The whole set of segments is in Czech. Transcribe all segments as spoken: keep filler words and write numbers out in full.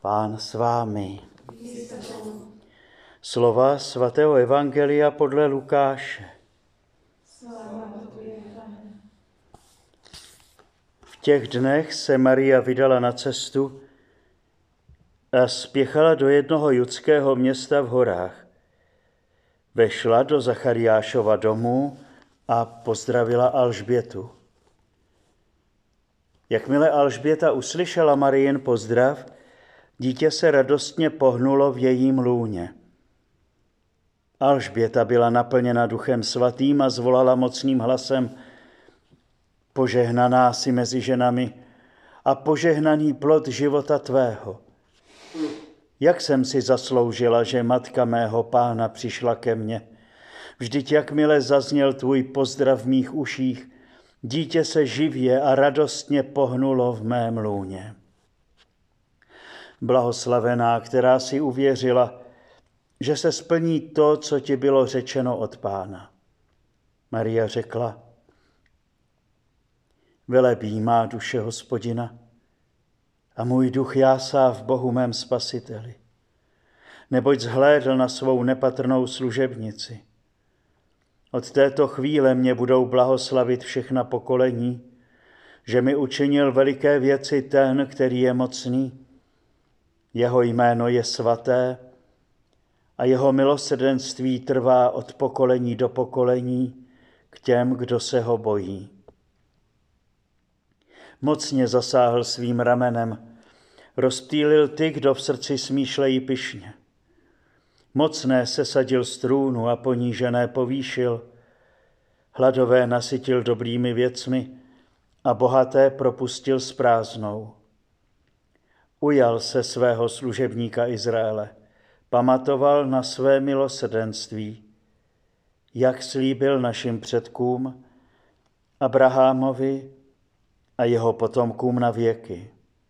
Pán s vámi. Slova svatého evangelia podle Lukáše. V těch dnech se Maria vydala na cestu a spěchala do jednoho judského města v horách. Vešla do Zachariášova domu a pozdravila Alžbětu. Jakmile Alžběta uslyšela Marijin pozdrav, dítě se radostně pohnulo v jejím lůně. Alžběta byla naplněna Duchem svatým a zvolala mocným hlasem: Požehnaná jsi mezi ženami a požehnaný plod života tvého. Jak jsem si zasloužila, že matka mého Pána přišla ke mně. Vždyť jakmile zazněl tvůj pozdrav v mých uších, dítě se živě a radostně pohnulo v mém lůně. Blahoslavená, která si uvěřila, že se splní to, co ti bylo řečeno od Pána. Maria řekla: Velebí má duše Hospodina a můj duch jásá v Bohu mém spasiteli, neboť zhlédl na svou nepatrnou služebnici. Od této chvíle mě budou blahoslavit všechna pokolení, že mi učinil veliké věci ten, který je mocný. Jeho jméno je svaté a jeho milosrdenství trvá od pokolení do pokolení k těm, kdo se ho bojí. Mocně zasáhl svým ramenem, rozptýlil ty, kdo v srdci smýšlejí pyšně. Mocné sesadil z trůnu a ponížené povýšil, hladové nasytil dobrými věcmi a bohaté propustil s prázdnou. Ujal se svého služebníka Izraele, pamatoval na své milosrdenství, jak slíbil našim předkům, Abrahamovi a jeho potomkům na věky.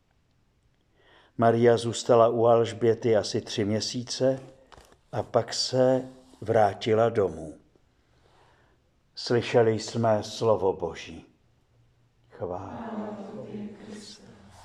Maria zůstala u Alžběty asi tři měsíce a pak se vrátila domů. Slyšeli jsme slovo Boží. Chvála tobě, Kriste.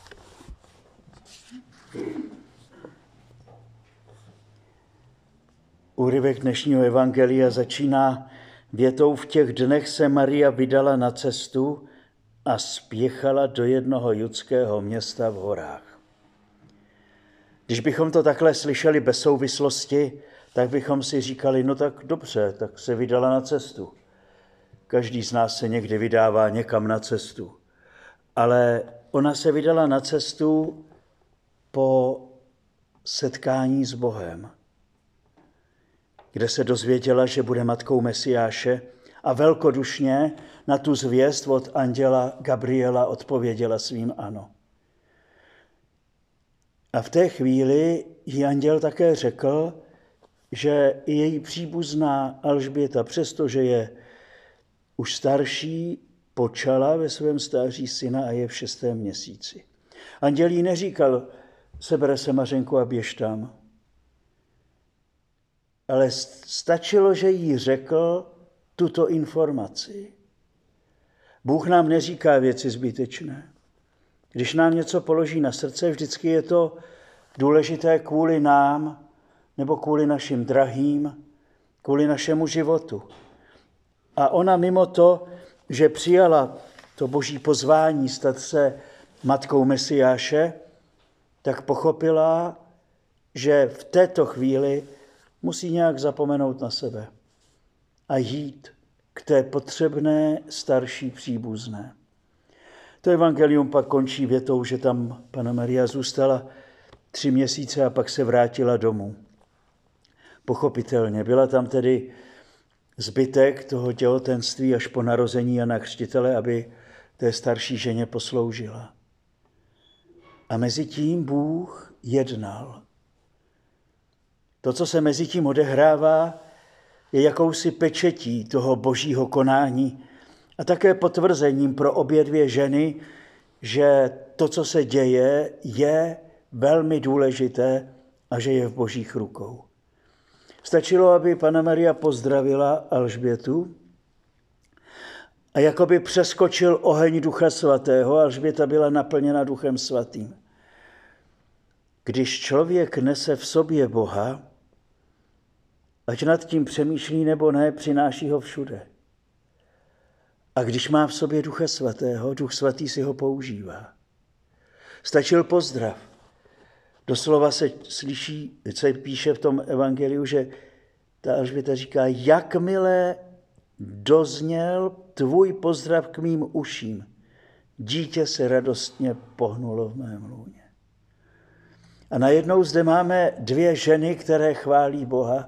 Úryvek dnešního evangelia začíná větou: V těch dnech se Maria vydala na cestu a spěchala do jednoho judského města v horách. Když bychom to takhle slyšeli bez souvislosti, tak bychom si říkali, no tak dobře, tak se vydala na cestu. Každý z nás se někdy vydává někam na cestu. Ale ona se vydala na cestu po setkání s Bohem, kde se dozvěděla, že bude matkou Mesiáše, a velkodušně na tu zvěst od anděla Gabriela odpověděla svým ano. A v té chvíli jí anděl také řekl, že i její příbuzná Alžběta, přestože je už starší, počala ve svém stáří syna a je v šestém měsíci. Anděl jí neříkal: sebere se Mařenku a běž tam. Ale stačilo, že jí řekl tuto informaci. Bůh nám neříká věci zbytečné. Když nám něco položí na srdce, vždycky je to důležité kvůli nám nebo kvůli našim drahým, kvůli našemu životu. A ona mimo to, že přijala to boží pozvání stát se matkou Mesiáše, tak pochopila, že v této chvíli musí nějak zapomenout na sebe a jít k té potřebné starší příbuzné. To evangelium pak končí větou, že tam Panna Maria zůstala tři měsíce a pak se vrátila domů. Pochopitelně byla tam tedy zbytek toho těhotenství až po narození Jana Křtitele, aby té starší ženě posloužila. A mezi tím Bůh jednal. To, co se mezi tím odehrává, je jakousi pečetí toho božího konání a také potvrzením pro obě dvě ženy, že to, co se děje, je velmi důležité a že je v božích rukou. Stačilo, aby Panna Maria pozdravila Alžbětu a jakoby přeskočil oheň Ducha svatého. Alžběta byla naplněna Duchem svatým. když člověk nese v sobě Boha, ať nad tím přemýšlí nebo ne, přináší ho všude. A když má v sobě Ducha Svatého, Duch Svatý si ho používá. Stačil pozdrav. Doslova se slyší, se píše v tom evangeliu, že ta Alžběta říká, jakmile dozněl tvůj pozdrav k mým uším, dítě se radostně pohnulo v mém lůně. A najednou zde máme dvě ženy, které chválí Boha.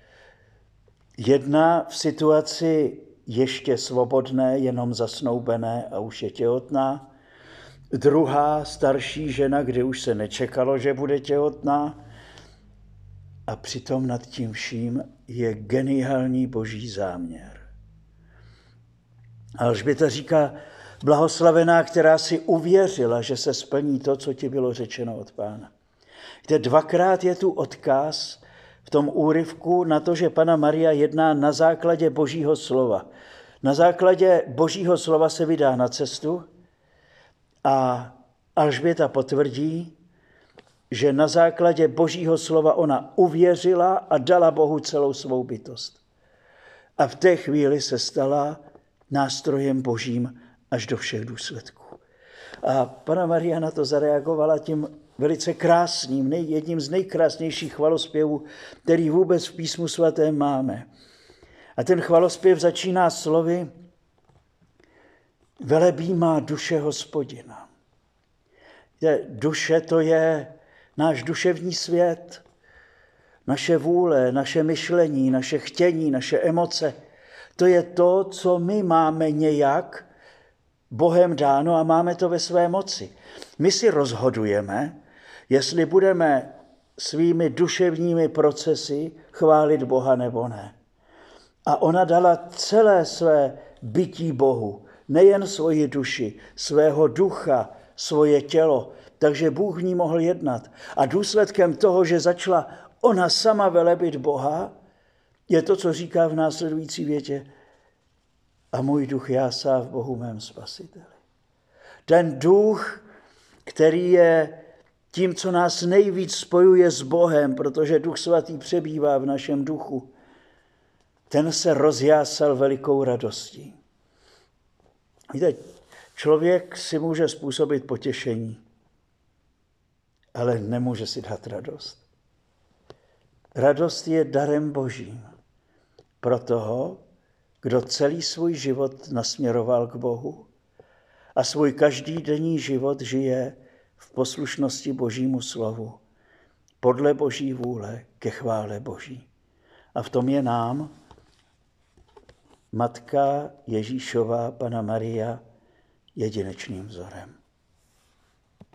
Jedna v situaci ještě svobodné, jenom zasnoubené a už je těhotná. Druhá starší žena, kde už se nečekalo, že bude těhotná. A přitom nad tím vším je geniální boží záměr. Alžběta říká, blahoslavená, která si uvěřila, že se splní to, co ti bylo řečeno od Pána. Víte, dvakrát je tu odkaz v tom úryvku na to, že Panna Maria jedná na základě božího slova. Na základě božího slova se vydá na cestu a Alžběta potvrdí, že na základě božího slova ona uvěřila a dala Bohu celou svou bytost. A v té chvíli se stala nástrojem božím až do všech důsledků. A Panna Maria na to zareagovala tím velice krásným, jedním z nejkrásnějších chvalospěvů, který vůbec v Písmu svatém máme. A ten chvalospěv začíná slovy velebí má duše Hospodina. Duše to je náš duševní svět, naše vůle, naše myšlení, naše chtění, naše emoce. To je to, co my máme nějak Bohem dáno a máme to ve své moci. My si rozhodujeme, jestli budeme svými duševními procesy chválit Boha nebo ne. A ona dala celé své bytí Bohu, nejen svoji duši, svého ducha, svoje tělo, takže Bůh v ní mohl jednat. A důsledkem toho, že začala ona sama velebit Boha, je to, co říká v následující větě. A můj duch jásá v Bohu mém spasiteli. Ten duch, který je tím, co nás nejvíc spojuje s Bohem, protože Duch Svatý přebývá v našem duchu, ten se rozjásal velikou radostí. Víte, člověk si může způsobit potěšení, ale nemůže si dát radost. Radost je darem božím pro toho, kdo celý svůj život nasměroval k Bohu a svůj každodenní život žije v poslušnosti božímu slovu, podle boží vůle, ke chvále boží. A v tom je nám Matka Ježíšova, Panna Maria, jedinečným vzorem.